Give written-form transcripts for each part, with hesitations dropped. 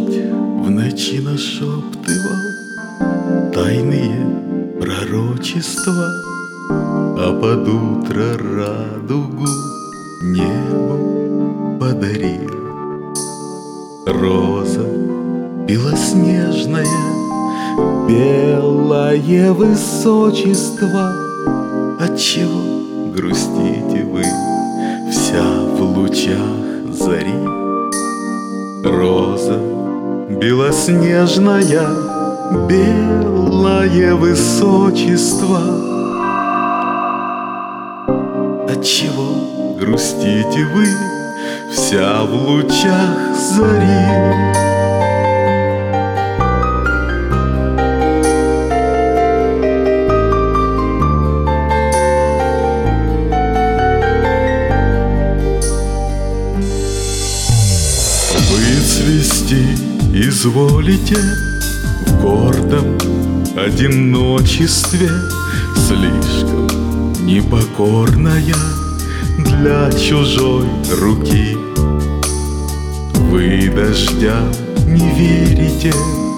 в ночи нашептывал тайные пророчества, а под утро радугу небу подарил. Роза белоснежная, белое высочество, отчего грустите вы вся в лучах зари? Роза белоснежная, белое высочество, отчего грустите вы вся в лучах зари? Выцвести изволите в гордом одиночестве, слишком непокорная для чужой руки. Вы дождям не верите,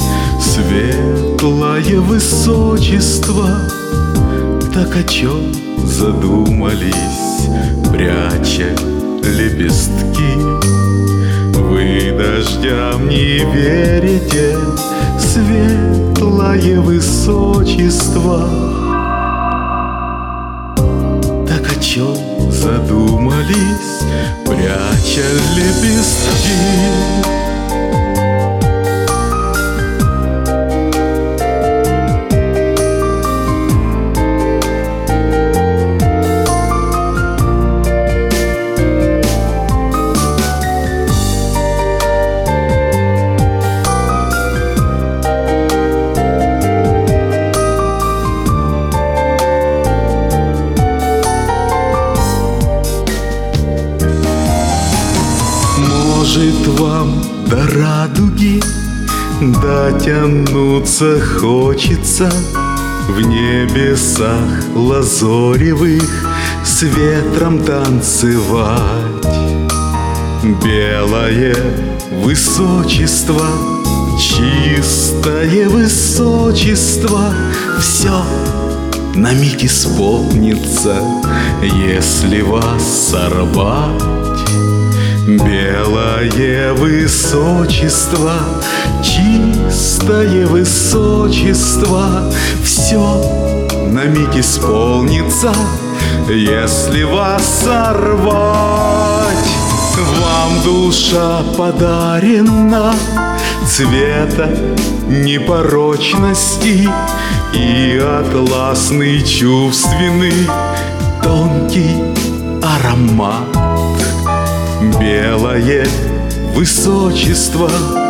светлое высочество, так о чем задумались, пряча лепестки? Вы дождям не верите, светлое высочество, так о чем задумались, пряча лепестки? Может, вам до радуги дотянуться хочется, в небесах лазоревых с ветром танцевать? Белое высочество, чистое высочество, все на миг исполнится, если вас сорвать. Белое высочество, чистое высочество, все на миг исполнится, если вас сорвать. Вам душа подарена цвета непорочности и атласный чувственный тонкий аромат. Белое высочество,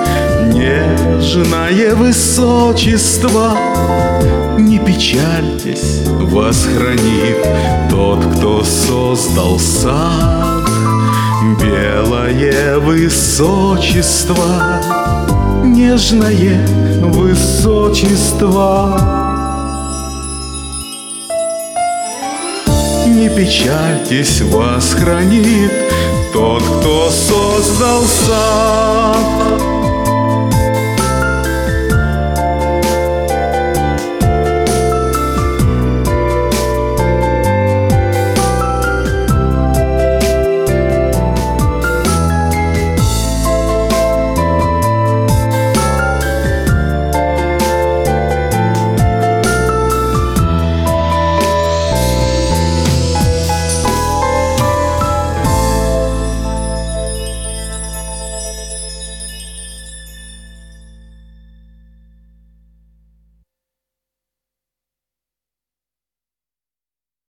нежное высочество, не печальтесь, вас хранит тот, кто создал сад. Белое высочество, нежное высочество, не печальтесь, вас хранит тот, кто создал сад.